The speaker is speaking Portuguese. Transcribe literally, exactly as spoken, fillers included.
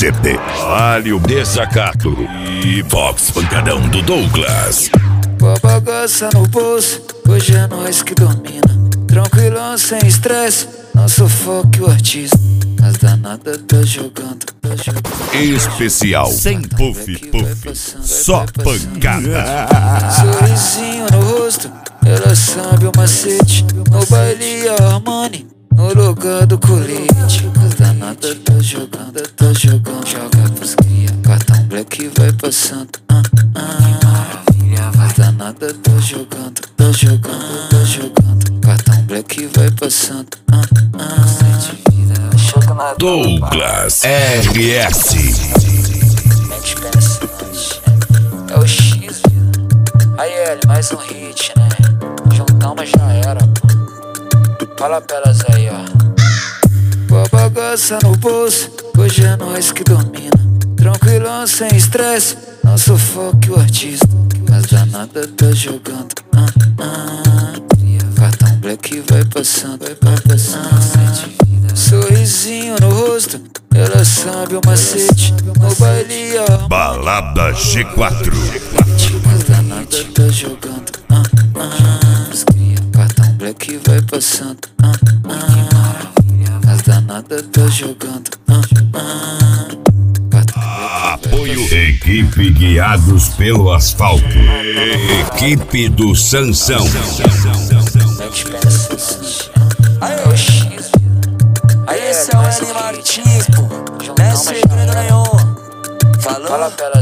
C D. Vale o desacato e Vox Pancadão do Douglas. Com a bagaça no bolso, hoje é nós que domina. Tranquilão, sem estresse, não sufoque o artista. As danadas tá jogando, tá jogando. Especial, sem puff puff, só pancada. Sorrisinho no rosto, ela sabe o macete. No baile Armani, no lugar do colete. As danadas tá jogando, tá jogando. Joga pros cria, cartão black vai passando. ah, ah. As danadas tá jogando, tá jogando, tá jogando. Cartão black vai passando. ah, ah. Douglas R S. Mente pensante, é o X, vida. Aí, L, mais um hit, né? Juntamos, já era, pô. Fala pra elas aí, ó. Com a bagaça no bolso, hoje é nós que domina. Tranquilão, sem estresse, não sufoque o artista. As danadas tá jogando, ah, ah. Cartão black vai passando, vai passando. Sorrisinho no rosto, ela sabe o macete. No baile Armani, Balada G quatro. as danadas tá jogando, ah, ah. Cartão black vai passando, ah, ah. As danadas tá jogando, ah, ah. Apoio Equipe Guiados pelo Asfalto. Equipe do Sansão. Mente pensante, é o X, vida. Aí, Esse é o L Martins, pô. Não é segredo nenhum. Falou?